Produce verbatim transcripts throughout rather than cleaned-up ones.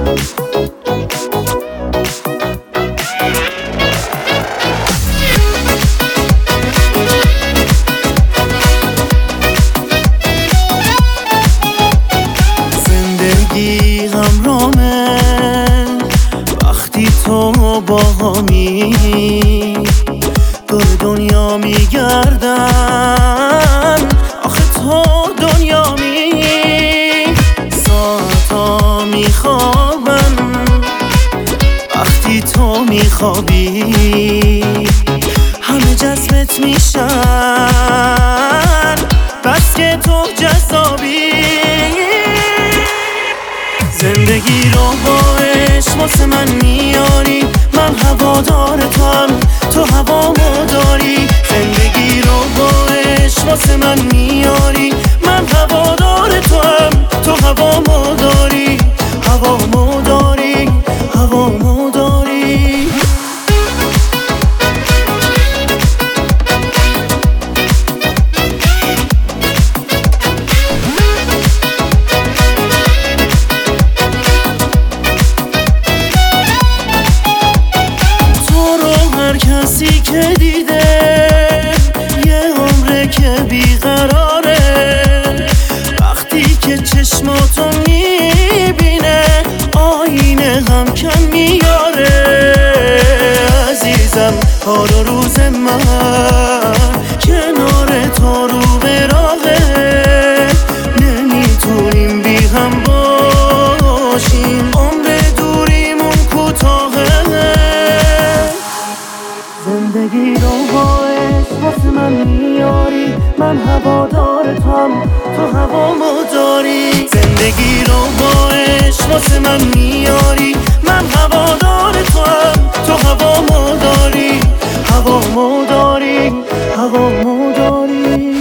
زندگی همرامه وقتی تو با همی دور دنیا میگردن، آخه تو دنیا می ساعتا میخوابن وقتی تو میخوابی، همه جذبت میشن بس که تو جذابی. زندگی رو با عشق واسه من میاری، من هوادار توام، تو هوامو داری. زندگی رو با عشق واسه من میاری، من هوادار توام، تو هوامو داری، هوامو داری، هوامو داری. کسی که دیده یه عمره که بیقراره، وقتی که چشماتو میبینه آینه هم کم میاره. عزیزم حال و روز من کنار تو رو به راهه، نمیتونیم بی هم باشیم، عمر دوریمون کوتاهه. زندگی رو با عشق واسه من میاری، من هوادار توام، تو هوامو داری. زندگی رو با عشق واسه من میاری، من هوادار توام، تو هوامو داری، هوامو داری، هوامو داری.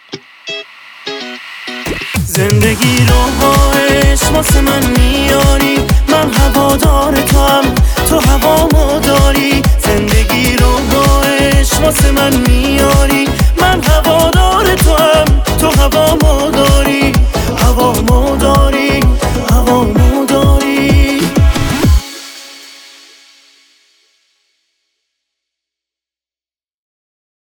زندگی رو با عشق واسه من میاری،